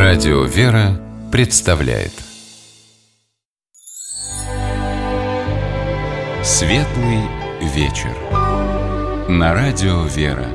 Радио «Вера» представляет Светлый вечер на Радио «Вера».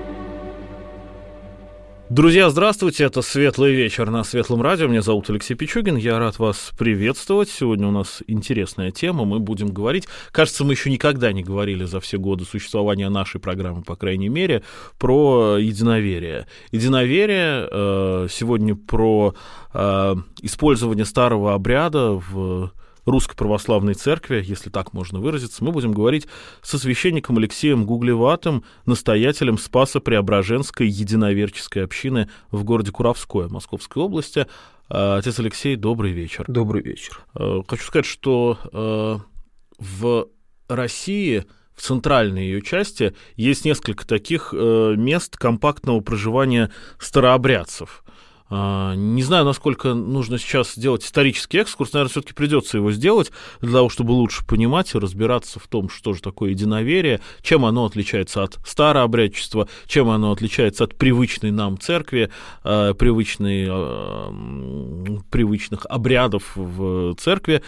Друзья, здравствуйте, это «Светлый вечер» на Светлом радио. Меня зовут Алексей Пичугин, я рад вас приветствовать. Сегодня у нас интересная тема, мы будем говорить, кажется, мы еще никогда не говорили за все годы существования нашей программы, по крайней мере, про единоверие. Единоверие сегодня про использование старого обряда в Русской Православной Церкви, если так можно выразиться. Мы будем говорить со священником Алексеем Гуглеватым, настоятелем Спасо-Преображенской единоверческой общины в городе Куровское Московской области. Отец Алексей, добрый вечер. Добрый вечер. Хочу сказать, что в России, в центральной ее части, есть несколько таких мест компактного проживания старообрядцев. Не знаю, насколько нужно сейчас сделать исторический экскурс, наверное, все-таки придется его сделать для того, чтобы лучше понимать и разбираться в том, что же такое единоверие, чем оно отличается от старообрядчества, чем оно отличается от привычной нам церкви, привычных обрядов в церкви.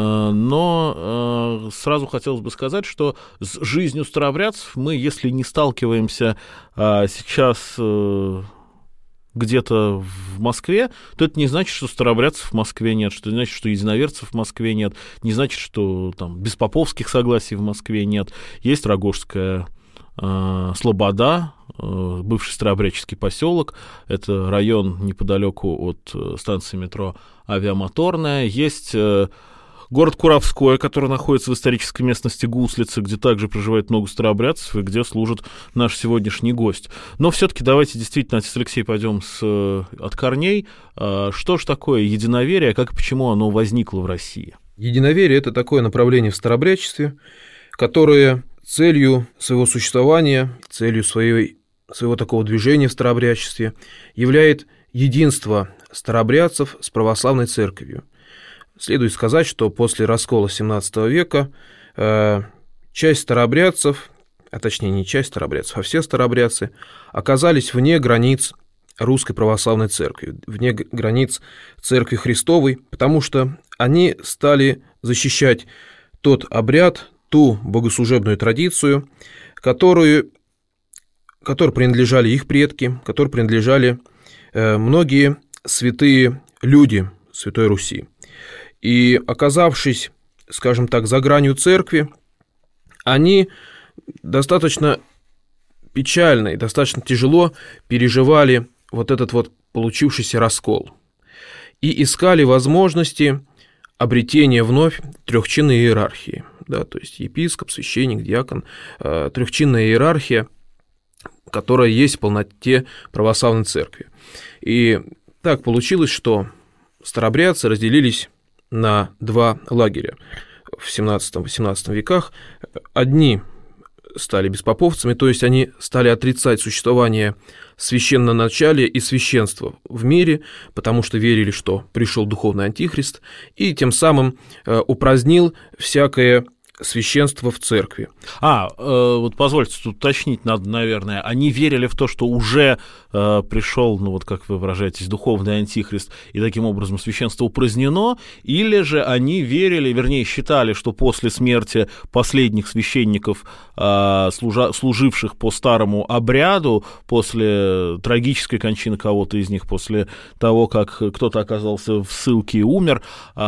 Но сразу хотелось бы сказать, что с жизнью старообрядцев мы, если не сталкиваемся сейчас где-то в Москве, то это не значит, что старообрядцев в Москве нет, что не значит, что единоверцев в Москве нет, не значит, что там беспоповских согласий в Москве нет. Есть Рогожская Слобода, бывший старообрядческий поселок, это район неподалеку от станции метро Авиамоторная. Есть город Куровское, который находится в исторической местности Гуслицы, где также проживает много старообрядцев и где служит наш сегодняшний гость. Но все-таки давайте действительно, отец Алексей, пойдем от корней. Что же такое единоверие, как и почему оно возникло в России? Единоверие – это такое направление в старообрядчестве, которое целью своего существования, целью своего такого движения в старообрядчестве являет единство старообрядцев с православной церковью. Следует сказать, что после раскола XVII века часть старообрядцев, а точнее не часть старообрядцев, а все старообрядцы оказались вне границ Русской Православной Церкви, вне границ Церкви Христовой, потому что они стали защищать тот обряд, ту богослужебную традицию, которой принадлежали их предки, которой принадлежали многие святые люди Святой Руси. И, оказавшись, скажем так, за гранью церкви, они достаточно печально и достаточно тяжело переживали вот этот вот получившийся раскол и искали возможности обретения вновь трехчинной иерархии, да, то есть епископ, священник, диакон, трехчинная иерархия, которая есть в полноте православной церкви. И так получилось, что старообрядцы разделились на два лагеря в XVII-XVIII веках. Одни стали беспоповцами, то есть они стали отрицать существование священноначалия и священства в мире, потому что верили, что пришел духовный антихрист, и тем самым упразднил всякое священство в церкви. Вот позвольте тут уточнить надо, наверное, они верили в то, что уже пришел, ну вот как вы выражаетесь, духовный антихрист, и таким образом священство упразднено, или же они верили, вернее, считали, что после смерти последних священников, служивших по старому обряду, после трагической кончины кого-то из них, после того, как кто-то оказался в ссылке и умер,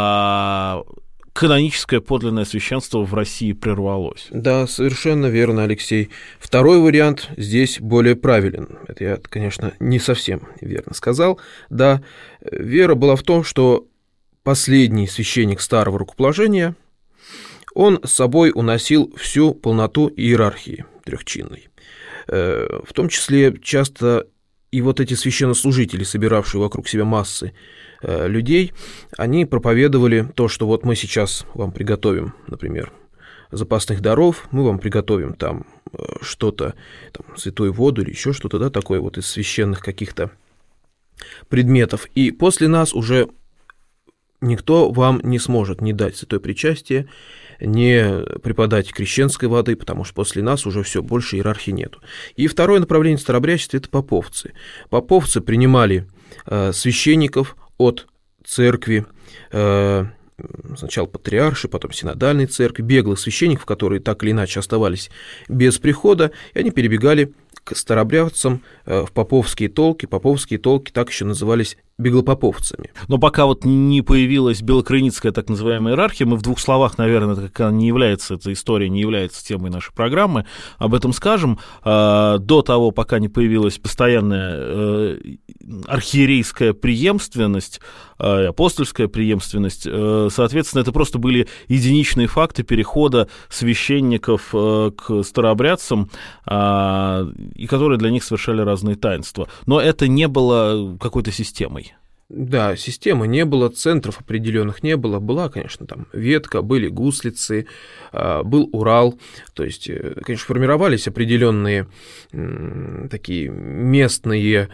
каноническое подлинное священство в России прервалось. Да, совершенно верно, Алексей. Второй вариант здесь более правилен. Это я, конечно, не совсем верно сказал. Да, вера была в том, что последний священник старого рукоположения, он с собой уносил всю полноту иерархии трехчинной. В том числе часто и вот эти священнослужители, собиравшие вокруг себя массы людей, они проповедовали то, что вот мы сейчас вам приготовим, например, запасных даров, мы вам приготовим там что-то, там, святую воду или еще что-то, да, такое вот из священных каких-то предметов, и после нас уже никто вам не сможет не дать святое причастие, не преподать крещенской воды, потому что после нас уже все, больше иерархии нету. И второе направление в старообрядчестве – это поповцы. Поповцы принимали священников от церкви, сначала патриаршей, потом синодальной церкви, беглых священников, которые так или иначе оставались без прихода, и они перебегали к старобрядцам в поповские толки. Поповские толки так еще назывались беглопоповцами. Но пока вот не появилась белокрыницкая так называемая иерархия, мы в двух словах, наверное, как она не является, эта история не является темой нашей программы, об этом скажем. До того, пока не появилась постоянная архиерейская преемственность, апостольская преемственность, соответственно, это просто были единичные факты перехода священников к старообрядцам, и которые для них совершали разные таинства. Но это не было какой-то системой. Да, системы не было, центров определенных не было. Была, конечно, там ветка, были гуслицы, был Урал. То есть, конечно, формировались определенные такие местные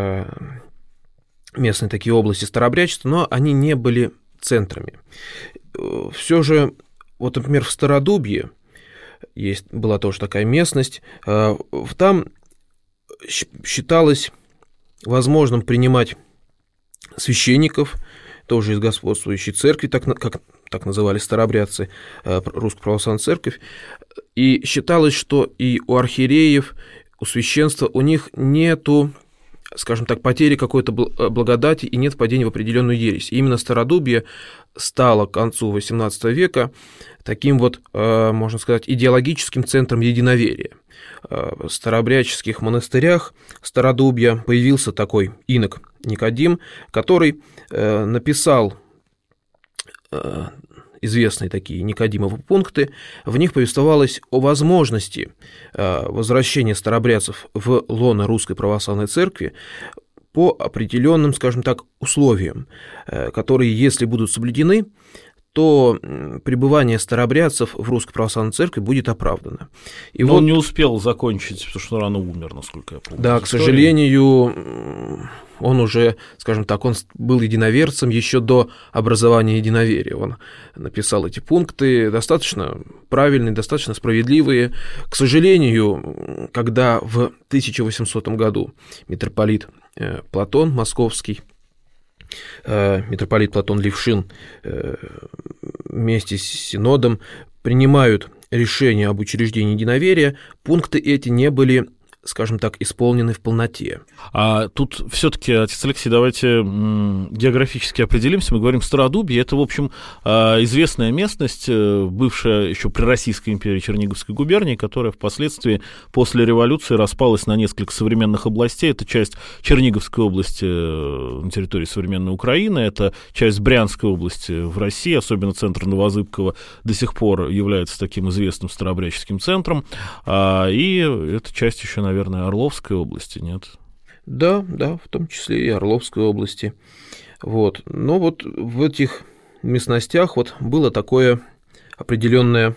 такие области старообрядчества, но они не были центрами. Все же, вот, например, в Стародубье была тоже такая местность, там считалось возможным принимать священников, тоже из господствующей церкви, так называли старообрядцы, Русскую Православную Церковь, и считалось, что и у архиереев, у священства, у них нету, скажем так, потери какой-то благодати и нет падения в определенную ересь. И именно Стародубье стало к концу XVIII века таким вот, можно сказать, идеологическим центром единоверия. В старообрядческих монастырях Стародубья появился такой инок Никодим, который написал известные такие Никодимовы пункты. В них повествовалось о возможности возвращения старообрядцев в лоно Русской Православной Церкви по определенным, скажем так, условиям, которые, если будут соблюдены, то пребывание старообрядцев в Русской Православной Церкви будет оправдано. Но он не успел закончить, потому что рано умер, насколько я помню. Да, к сожалению, он уже, скажем так, он был единоверцем еще до образования единоверия. Он написал эти пункты, достаточно правильные, достаточно справедливые. К сожалению, когда в 1800 году митрополит Платон Московский, митрополит Платон Левшин вместе с Синодом принимают решение об учреждении единоверия, пункты эти не были, скажем так, исполнены в полноте. А тут все-таки, отец Алексей, давайте географически определимся. Мы говорим Стародубье, это, в общем, известная местность, бывшая еще при Российской империи Черниговской губернии, которая впоследствии после революции распалась на несколько современных областей. Это часть Черниговской области на территории современной Украины, это часть Брянской области в России, особенно центр Новозыбково до сих пор является таким известным старообрядческим центром, и эта часть еще, наверное, Орловской области, нет? Да, в том числе и Орловской области. Вот. Но вот в этих местностях вот было такое определенное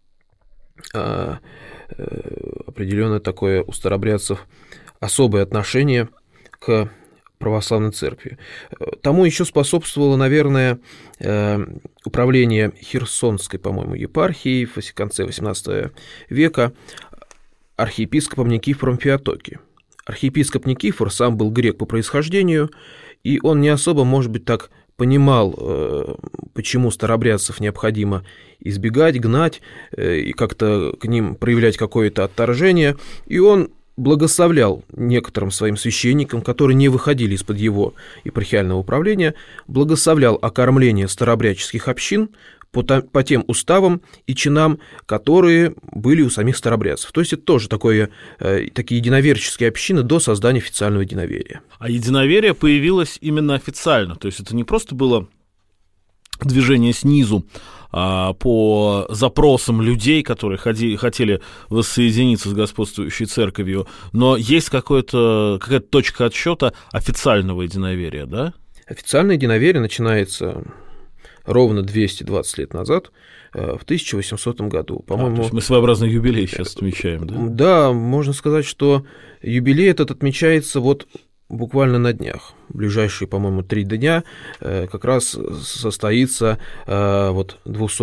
такое у старообрядцев особое отношение к православной церкви. Тому еще способствовало, наверное, управление Херсонской, по-моему, епархией в конце XVIII века архиепископом Никифором Феотоки. Архиепископ Никифор сам был грек по происхождению, и он не особо, может быть, так понимал, почему старообрядцев необходимо избегать, гнать и как-то к ним проявлять какое-то отторжение, и он благословлял некоторым своим священникам, которые не выходили из-под его епархиального управления, благословлял окормление старообрядческих общин по тем уставам и чинам, которые были у самих старообрядцев. То есть это тоже такие единоверческие общины до создания официального единоверия. А единоверие появилось именно официально, то есть это не просто было движение снизу по запросам людей, которые хотели воссоединиться с господствующей церковью, но есть какая-то точка отсчета официального единоверия, да? Официальное единоверие начинается ровно 220 лет назад, в 1800 году. По-моему, то есть мы своеобразный юбилей сейчас отмечаем, да? Да, можно сказать, что юбилей этот отмечается вот буквально на днях. В ближайшие, по-моему, 3 дня как раз состоится вот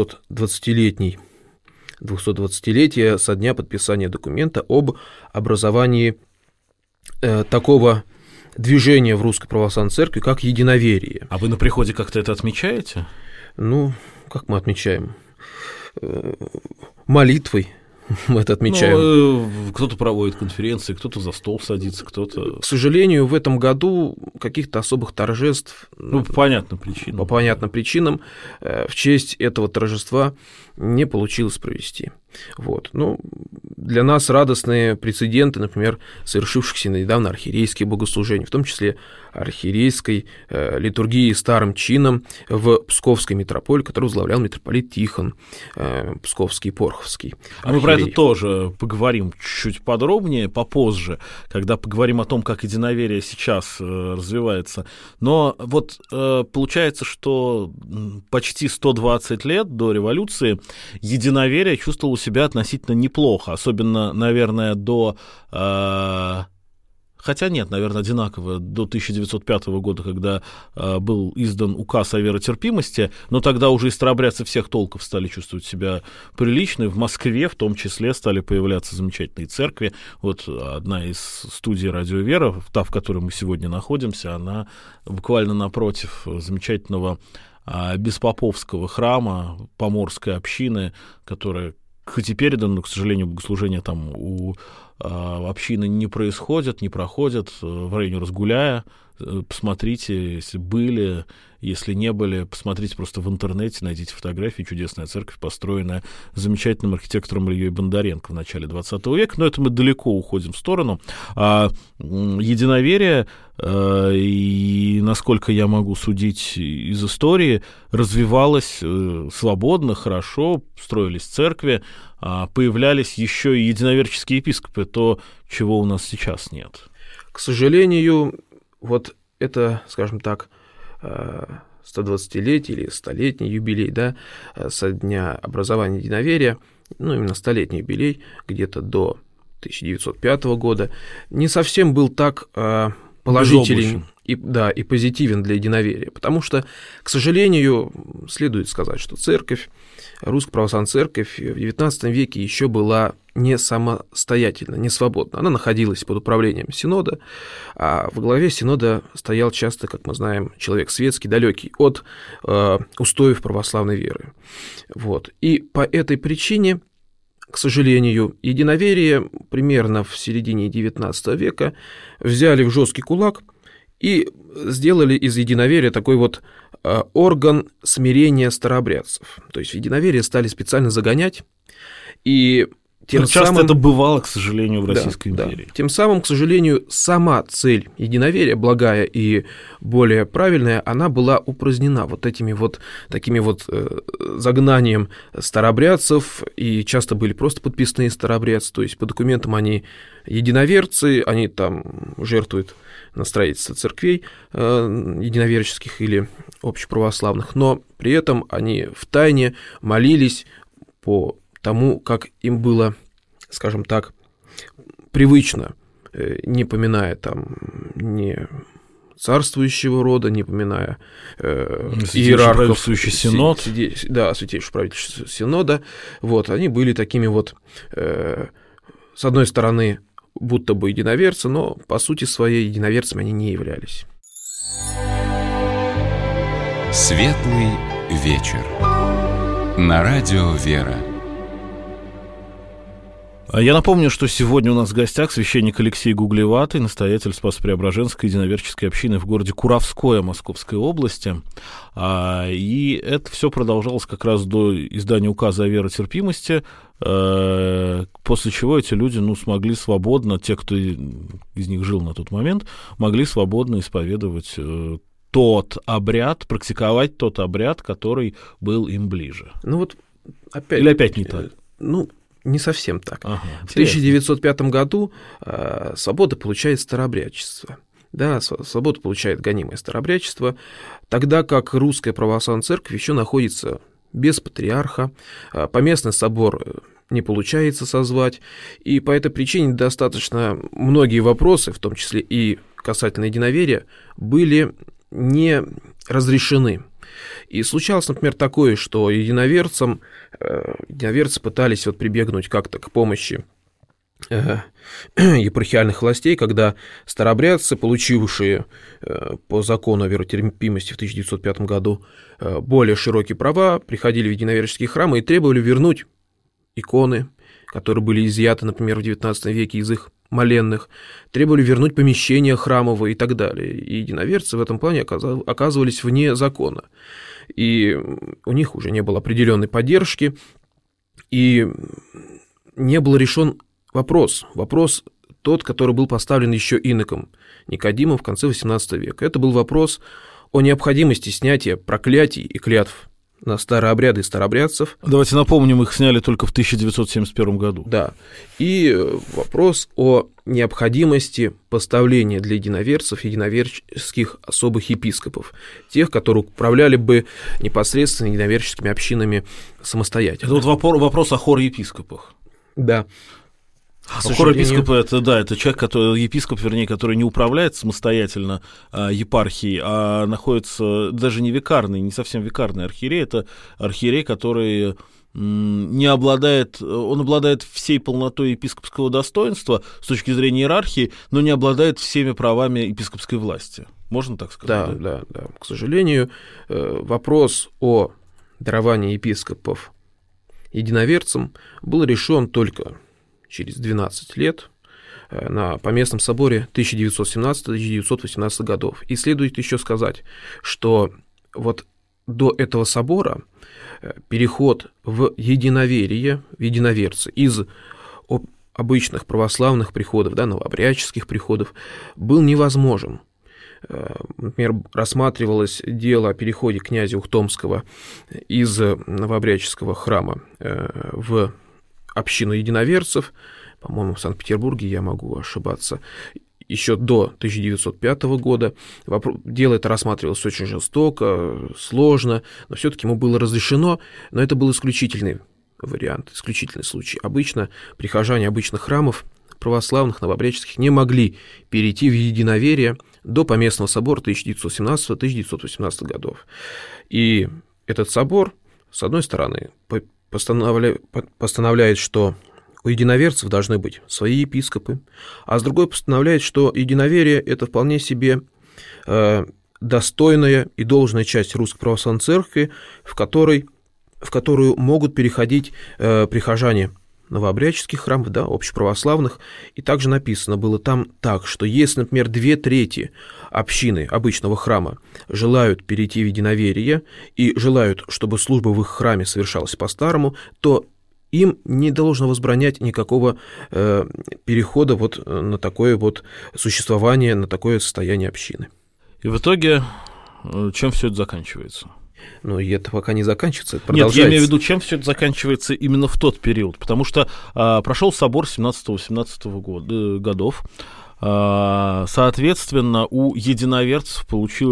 220-летие со дня подписания документа об образовании такого движение в Русской Православной Церкви как единоверие. А вы на приходе как-то это отмечаете? Ну, как мы отмечаем? Молитвой мы это отмечаем. Кто-то проводит конференции, кто-то за стол садится, кто-то... К сожалению, в этом году каких-то особых торжеств... по понятным причинам. По понятным причинам в честь этого торжества не получилось провести. Вот. Ну, для нас радостные прецеденты, например, совершившихся недавно архиерейские богослужения, в том числе архиерейской литургии старым чином в Псковской митрополии, которую возглавлял митрополит Тихон Псковский и Порховский. А мы про это тоже поговорим чуть подробнее, попозже, когда поговорим о том, как единоверие сейчас развивается. Но вот получается, что почти 120 лет до революции единоверие чувствовало себя относительно неплохо, особенно, наверное, до... Хотя нет, наверное, одинаково до 1905 года, когда был издан указ о веротерпимости, но тогда уже и старообрядцы всех толков стали чувствовать себя прилично, и в Москве в том числе стали появляться замечательные церкви. Вот одна из студий «Радио Вера», та, в которой мы сегодня находимся, она буквально напротив замечательного беспоповского храма Поморской общины, которая хоть и передана, но, к сожалению, богослужения там у общины не происходят, не проходят, в районе Разгуляя. Посмотрите, если были, если не были, посмотрите просто в интернете, найдите фотографии. Чудесная церковь, построенная замечательным архитектором Ильей Бондаренко в начале 20 века. Но это мы далеко уходим в сторону. Единоверие, и, насколько я могу судить из истории, развивалось свободно, хорошо, строились церкви, появлялись еще и единоверческие епископы, то, чего у нас сейчас нет. К сожалению, вот это, скажем так, 120-летие или 100-летний юбилей, да, со дня образования единоверия, ну, именно 100-летний юбилей, где-то до 1905 года, не совсем был так положителен и позитивен для единоверия, потому что, к сожалению, следует сказать, что церковь, Русская Православная Церковь в XIX веке еще была не самостоятельна, не свободна. Она находилась под управлением Синода, а во главе Синода стоял часто, как мы знаем, человек светский, далекий от устоев православной веры. Вот. И по этой причине, к сожалению, единоверие примерно в середине XIX века взяли в жесткий кулак и сделали из единоверия такой вот орган смирения старообрядцев. То есть в единоверие стали специально загонять, и тем часто самым... это бывало, к сожалению, в Российской империи. Да. Тем самым, к сожалению, сама цель единоверия, благая и более правильная, она была упразднена вот этими вот такими вот загнанием старообрядцев, и часто были просто подписные старообрядцы, то есть по документам они единоверцы, они там жертвуют на строительство церквей единоверческих или общеправославных, но при этом они втайне молились по тому, как им было, скажем так, привычно, не поминая там ни царствующего рода, не поминая иерархов. Святейший Синод. Святейшего правительства Синода. Вот, они были такими вот, с одной стороны, будто бы единоверцы, но по сути своей единоверцами они не являлись. Светлый вечер. На радио «Вера». Я напомню, что сегодня у нас в гостях священник Алексей Гуглеватый, настоятель Спасо-Преображенской единоверческой общины в городе Куровское Московской области. И это все продолжалось как раз до издания указа о веротерпимости, после чего эти люди смогли свободно, те, кто из них жил на тот момент, могли свободно исповедовать тот обряд, практиковать тот обряд, который был им ближе. Или опять не так? Не совсем так. В 1905 году свобода получает старообрядчество. Да, свободу получает гонимое старообрядчество, тогда как Русская Православная Церковь еще находится без патриарха, поместный собор не получается созвать, и по этой причине достаточно многие вопросы, в том числе и касательно единоверия, были не разрешены. И случалось, например, такое, что единоверцы пытались прибегнуть как-то к помощи епархиальных властей, когда старообрядцы, получившие по закону о веротерпимости в 1905 году более широкие права, приходили в единоверческие храмы и требовали вернуть иконы, которые были изъяты, например, в XIX веке из их моленных, требовали вернуть помещения храмовые и так далее. И единоверцы в этом плане оказывались вне закона. И у них уже не было определенной поддержки, и не был решен вопрос тот, который был поставлен еще иноком Никодимом в конце XVIII века. Это был вопрос о необходимости снятия проклятий и клятв на старообряды и старообрядцев. Давайте напомним, их сняли только в 1971 году. Да. И вопрос о необходимости поставления для единоверцев единоверческих особых епископов, тех, которые управляли бы непосредственно единоверческими общинами самостоятельно. Это вот вопрос о хор-епископах. Да. Хор-епископ это человек, который не управляет самостоятельно епархией, а находится даже не викарный, не совсем викарный архиерей, это архиерей, который он обладает всей полнотой епископского достоинства с точки зрения иерархии, но не обладает всеми правами епископской власти. Можно так сказать? Да. К сожалению, вопрос о даровании епископов единоверцам был решен только через 12 лет на Поместном соборе 1917-1918 годов. И следует еще сказать, что вот до этого собора переход в единоверие, в единоверцы из обычных православных приходов, новообрядческих приходов, был невозможен. Например, рассматривалось дело о переходе князя Ухтомского из новообрядческого храма в общину единоверцев, по-моему, в Санкт-Петербурге, я могу ошибаться, еще до 1905 года. Дело это рассматривалось очень жестоко, сложно, но все-таки ему было разрешено, но это был исключительный вариант, исключительный случай. Обычно прихожане обычных храмов православных, новообрядческих не могли перейти в единоверие до Поместного собора 1917-1918 годов. И этот собор, с одной стороны, постановляет, что у единоверцев должны быть свои епископы, а с другой постановляет, что единоверие – это вполне себе достойная и должная часть Русской Православной Церкви, в которую могут переходить прихожане новообрядческих храмов, общеправославных. И также написано было там так, что если, например, 2/3 общины обычного храма желают перейти в единоверие и желают, чтобы служба в их храме совершалась по-старому, то им не должно возбранять никакого перехода на такое существование, на такое состояние общины. И в итоге чем все это заканчивается? И это пока не заканчивается, это продолжается. Нет, я имею в виду, чем все это заканчивается именно в тот период, потому что прошел собор 17-18 годов, соответственно, у единоверцев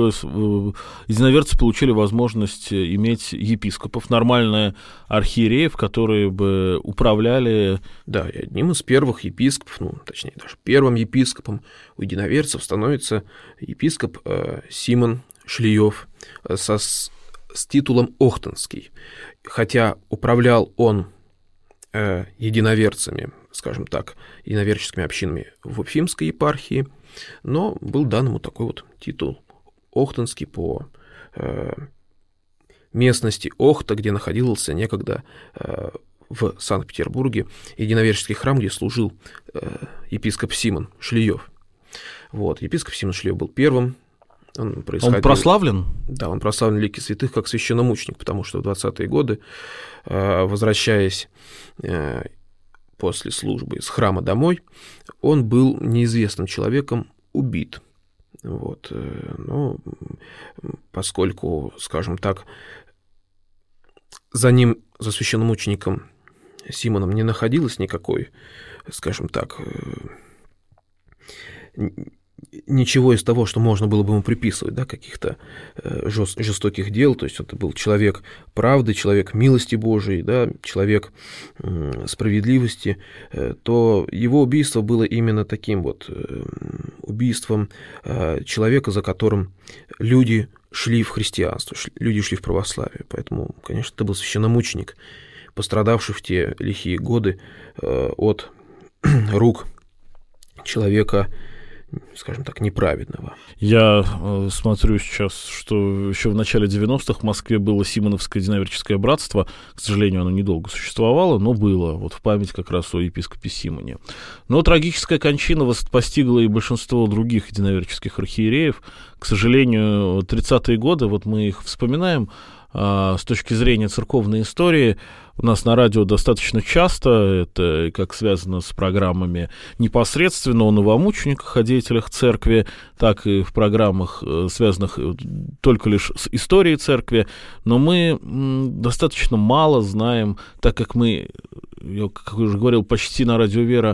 получили возможность иметь епископов, нормальные архиереев, которые бы управляли... Да, и одним из первых епископов, точнее, даже первым епископом у единоверцев становится епископ Симон Шлиев с титулом Охтонский, хотя управлял он единоверцами, скажем так, единоверческими общинами в Уфимской епархии, но был дан ему такой титул Охтонский по местности Охта, где находился некогда в Санкт-Петербурге единоверческий храм, где служил епископ Симон Шлиев. Епископ Симон Шлиев был первым. Он прославлен? Да, он прославлен в лике святых как священномученик, потому что в 20-е годы, возвращаясь после службы из храма домой, он был неизвестным человеком убит. Но поскольку, скажем так, за священномучеником Симоном не находилось никакой, скажем так, ничего из того, что можно было бы ему приписывать, каких-то жестоких дел, то есть это был человек правды, человек милости Божией, человек справедливости, то его убийство было именно таким убийством человека, за которым люди шли в христианство, люди шли в православие. Поэтому, конечно, это был священномученик, пострадавший в те лихие годы от рук человека, скажем так, неправедного. Я смотрю сейчас, что еще в начале 90-х в Москве было Симоновское единоверческое братство. К сожалению, оно недолго существовало, но было, вот в память как раз о епископе Симоне. Но трагическая кончина постигла и большинство других единоверческих архиереев. К сожалению, 30-е годы, вот мы их вспоминаем, с точки зрения церковной истории, у нас на радио достаточно часто, это как связано с программами непосредственно о новомучениках, о деятелях церкви, так и в программах, связанных только лишь с историей церкви, но мы достаточно мало знаем, так как мы, я, как я уже говорил, почти на радио Вера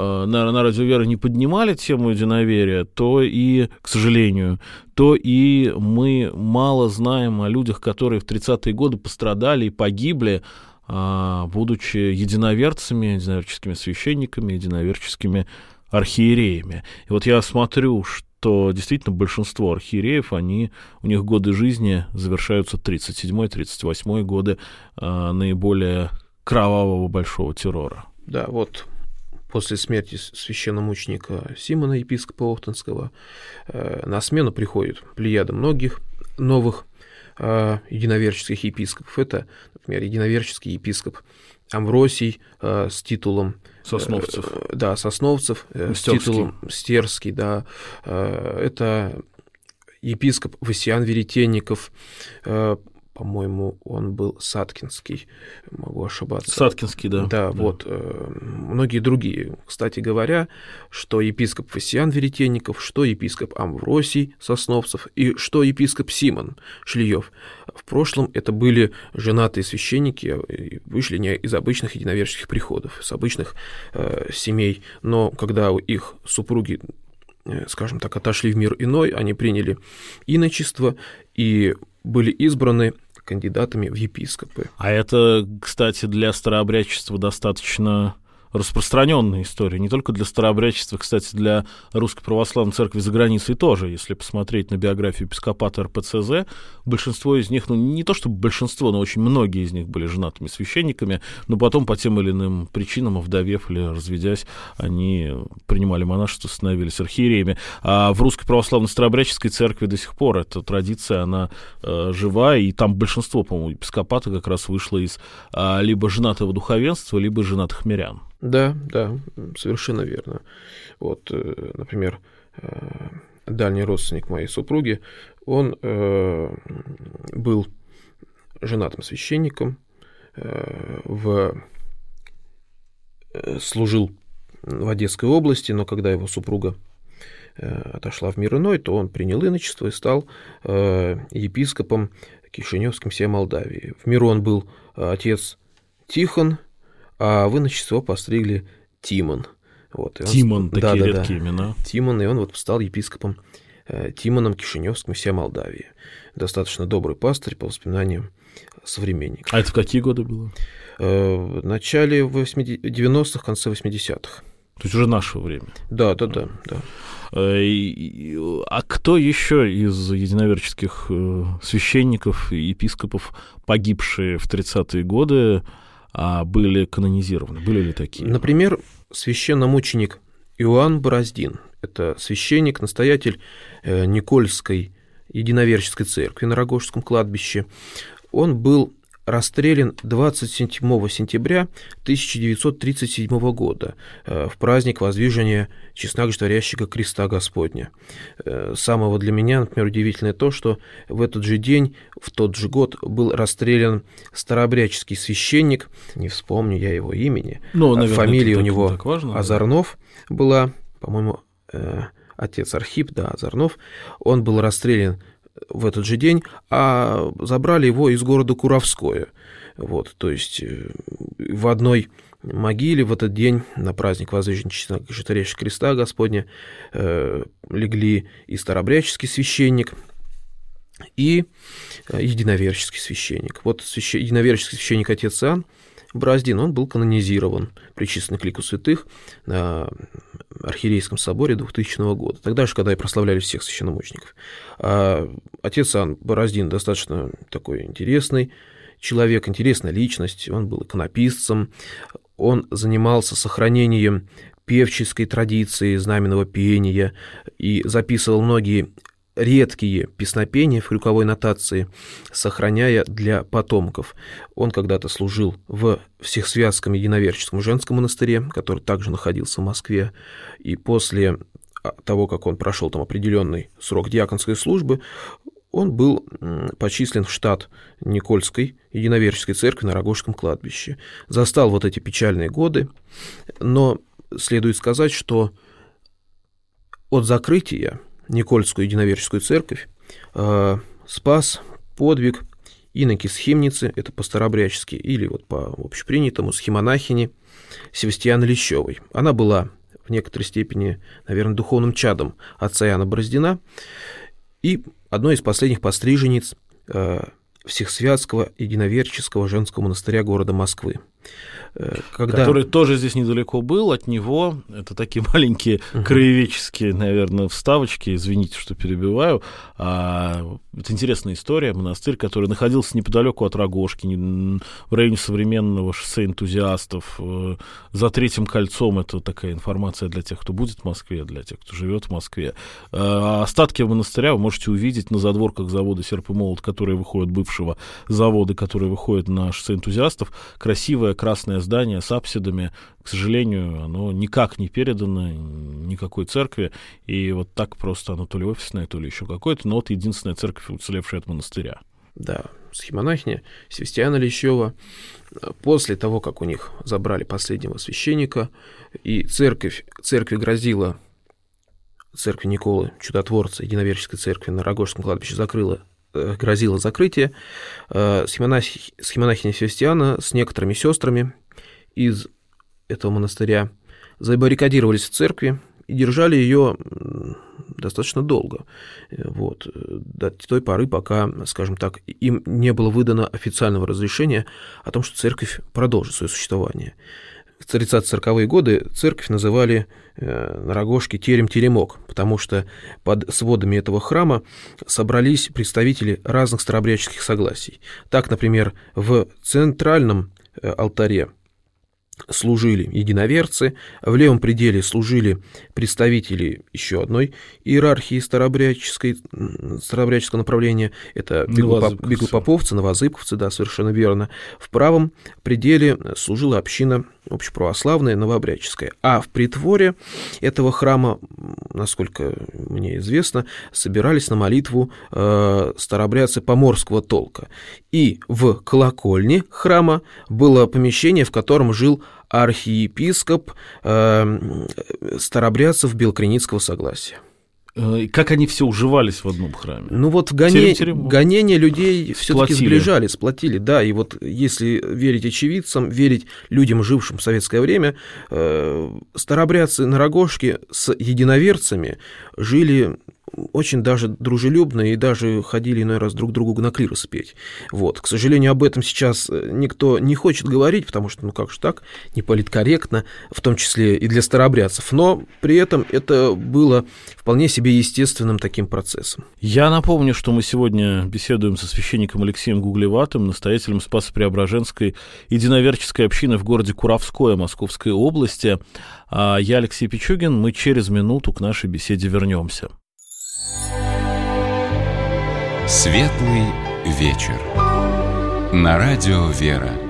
не поднимали тему единоверия, то и, к сожалению, то и мы мало знаем о людях, которые в 30-е годы пострадали и погибли, будучи единоверцами, единоверческими священниками, единоверческими архиереями. И вот я смотрю, что действительно большинство архиереев, у них годы жизни завершаются 37-38 годы наиболее кровавого большого террора. Да, вот после смерти священномученика Симона, епископа Охтинского, на смену приходит плеяда многих новых единоверческих епископов. Это, например, единоверческий епископ Амвросий с титулом Сосновцев. Сосновцев, с титулом Стерский, да. Это епископ Васиан Веретенников, по-моему, он был Саткинский, могу ошибаться. Саткинский, да. Да, вот, многие другие. Кстати говоря, что епископ Васиан Веретенников, что епископ Амвросий Сосновцев и что епископ Симон Шлиев. В прошлом это были женатые священники, вышли не из обычных единоверческих приходов, с обычных семей, но когда их супруги, скажем так, отошли в мир иной, они приняли иночество и были избраны кандидатами в епископы. А это, кстати, для старообрядчества достаточно распространенная история. Не только для старообрядчества, кстати, для Русской Православной Церкви за границей тоже. Если посмотреть на биографию епископата РПЦЗ, большинство из них, не то чтобы большинство, но очень многие из них были женатыми священниками, но потом по тем или иным причинам, овдовев или разведясь, они принимали монашество, становились архиереями. А в Русской Православной Старообрядческой Церкви до сих пор эта традиция, она жива, и там большинство, по-моему, епископата как раз вышло из либо женатого духовенства, либо женатых мирян. Да, совершенно верно. Вот, например, дальний родственник моей супруги, он был женатым священником, служил в Одесской области, но когда его супруга отошла в мир иной, то он принял иночество и стал епископом Кишиневским всей Молдавии. В миру он был отец Тихон, а в иночество постригли Тимон. Вот, Тимон, такие редкие имена. Тимон, и он вот стал епископом Тимоном Кишиневским всей Молдавии. Достаточно добрый пастырь, по воспоминаниям современников. А это в какие годы было? В начале 90-х, конце 80-х. То есть уже нашего времени. Да. А кто еще из единоверческих священников и епископов, погибшие в 30-е годы, были канонизированы? Были ли такие? Например, священномученик Иоанн Бороздин. Это священник, настоятель Никольской единоверческой церкви на Рогожском кладбище. Он был расстрелян 27 сентября 1937 года в праздник воздвижения честно говорящего креста Господня. Самого для меня, например, удивительное то, что в этот же день, в тот же год был расстрелян старообрядческий священник, не вспомню я его имени, фамилия у него Озорнов была, по-моему, отец Архип, Озорнов, он был расстрелян в этот же день, а забрали его из города Куровское. Вот, то есть в одной могиле в этот день на праздник воздвижения честно-говорящего креста Господня легли и старообрядческий священник, и единоверческий священник. Вот единоверческий священник отец Иоанн Бороздин, он был канонизирован, причислен к лику святых на Архиерейском соборе 2000 года, тогда же, когда и прославляли всех священномучеников. А отец Иоанн Бороздин достаточно такой интересный человек, интересная личность, он был иконописцем, он занимался сохранением певческой традиции, знаменного пения и записывал многие редкие песнопения в крюковой нотации, сохраняя для потомков. Он когда-то служил в Всесвятском единоверческом женском монастыре, который также находился в Москве, и после того, как он прошел там определенный срок диаконской службы, он был почислен в штат Никольской единоверческой церкви на Рогожском кладбище. Застал вот эти печальные годы, но следует сказать, что от закрытия Никольскую единоверческую церковь спас подвиг иноки Схимницы, это по-старообрядчески, или вот по общепринятому схимонахини Севастьяны Лещевой. Она была в некоторой степени, наверное, духовным чадом отца Иоанна Бороздина и одной из последних постриженниц Всесвятского единоверческого женского монастыря города Москвы. Который тоже здесь недалеко был от него. Это такие маленькие краеведческие, наверное, вставочки. Извините, что перебиваю. Это интересная история. Монастырь, который находился неподалеку от Рогожки, в районе современного шоссе Энтузиастов. За Третьим кольцом. Это такая информация для тех, кто будет в Москве, для тех, кто живет в Москве. Остатки монастыря вы можете увидеть на задворках завода «Серп и молот», которые выходят, бывшего завода, который выходит на шоссе Энтузиастов. Красивое красное здание с апсидами. К сожалению, оно никак не передано никакой церкви, и вот так просто оно то ли офисное, то ли еще какое-то, но вот единственная церковь, уцелевшая от монастыря. Да, схимонахиня Севастьяна Лещева. После того, как у них забрали последнего священника, и церковь грозила, церковь Николы Чудотворца, единоверческой церкви на Рогожском кладбище грозило закрытие, схимонахиня Севастьяна с некоторыми сестрами из этого монастыря забаррикадировались в церкви и держали ее достаточно долго, вот, до той поры, пока, скажем так, им не было выдано официального разрешения о том, что церковь продолжит свое существование. В 30-40-е годы церковь называли на Рогожке терем-теремок, потому что под сводами этого храма собрались представители разных старообрядческих согласий. Так, например, в центральном алтаре служили единоверцы, в левом пределе служили представители еще одной иерархии старообрядческого направления, это беглопоповцы, новозыбковцы, да, совершенно верно. В правом пределе служила община общеправославная, новообрядческая. А в притворе этого храма, насколько мне известно, собирались на молитву старообрядцы поморского толка. И в колокольне храма было помещение, в котором жил архиепископ старообрядцев Белокреницкого согласия. Как они все уживались в одном храме? Ну вот гонения людей все-таки сплотили, да, и вот если верить очевидцам, верить людям, жившим в советское время, старообрядцы на Рогожке с единоверцами жили очень даже дружелюбно и даже ходили иной раз друг другу на клирос петь. Вот. К сожалению, об этом сейчас никто не хочет говорить, потому что, ну как же так, не политкорректно, в том числе и для старообрядцев, но при этом это было вполне себе естественным таким процессом. Я напомню, что мы сегодня беседуем со священником Алексеем Гуглеватым, настоятелем Спасо-Преображенской единоверческой общины в городе Куровское Московской области. А я Алексей Пичугин, мы через минуту к нашей беседе вернемся. Светлый вечер. На радио «Вера».